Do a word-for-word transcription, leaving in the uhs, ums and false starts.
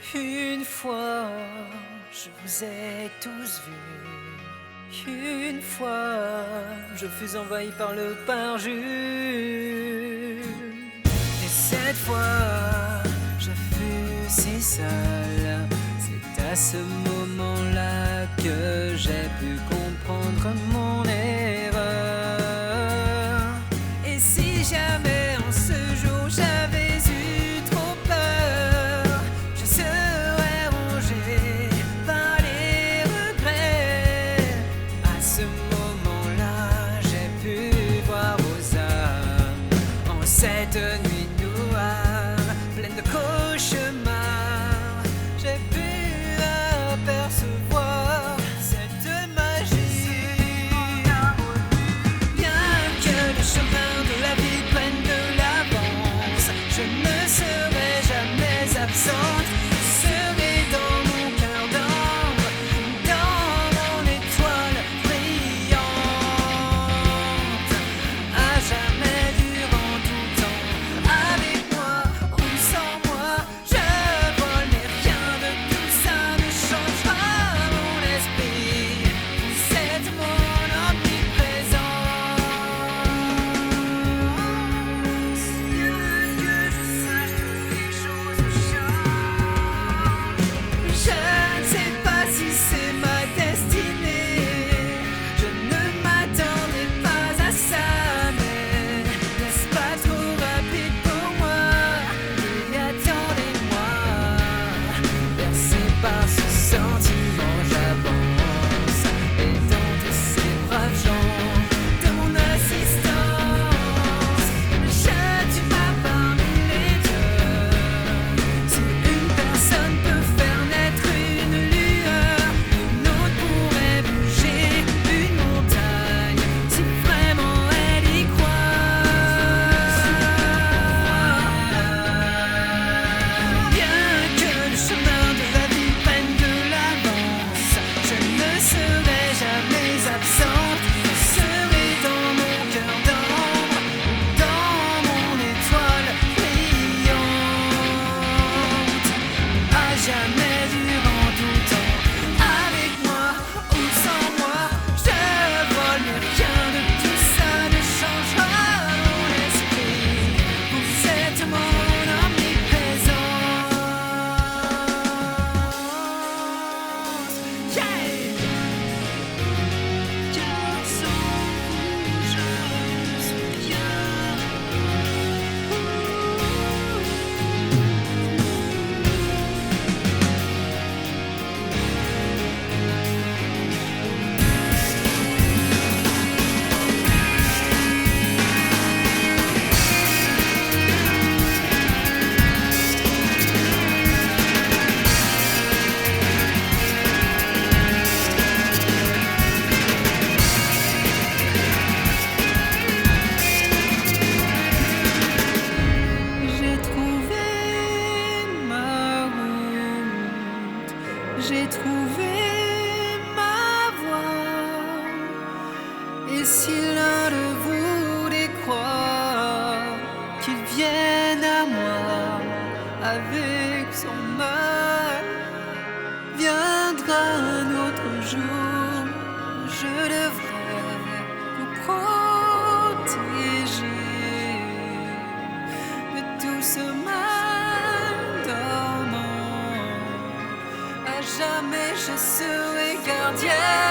Une fois, je vous ai tous vus. Une fois, je fus envahi par le parjure. Et cette fois, je fus si seul. C'est à ce moment-là que j'ai pu comprendre mon erreur. Et si jamais en ce jour j'avais eu trop peur, je serais rongé par les regrets. À ce moment-là, j'ai pu voir vos âmes en cette nuit noire, pleine de cauchemars. J'ai pu apercevoir cette magie. Bien que le chemin de la vie prenne de l'avance, je ne serai jamais absente. Je serai dans mon cœur d'ambre, dans mon étoile brillante, à jamais durant tout temps. Avec moi ou sans moi, je vole, mais rien de tout ça ne changera mon esprit. Vous êtes mon omniprésence. Bien que je sache que les choses changent, je ne sais pas si c'est ma destinée. Je ne m'attendais pas à ça, mais n'est-ce pas trop rapide pour moi? Et attendez-moi, bercé par ce sentiment, j'avance. Et dans tous ces braves gens de mon assistance, je tue pas parmi les dieux. Si une personne peut faire naître une lueur, une autre pourrait bouger une montagne, si vraiment elle y croit. Bien que le chemin de la vie prenne de l'avance, je ne serai jamais absente. Je serai dans mon cœur d'ambre, dans mon étoile brillante, à jamais durant tout temps. Avec moi ou sans moi, je vole, mais rien de tout ça ne changera mon esprit. Vous êtes mon omniprésence. Yeah! Car sans vous, je ne suis rien. J'ai trouvé ma route, j'ai trouvé ma voie. Et si l'un de vous décroît, qu'il vienne à moi avec son mal. Viendra un autre jour, je devrais vous protéger de tout ce mal dormant. À jamais je serai gardien.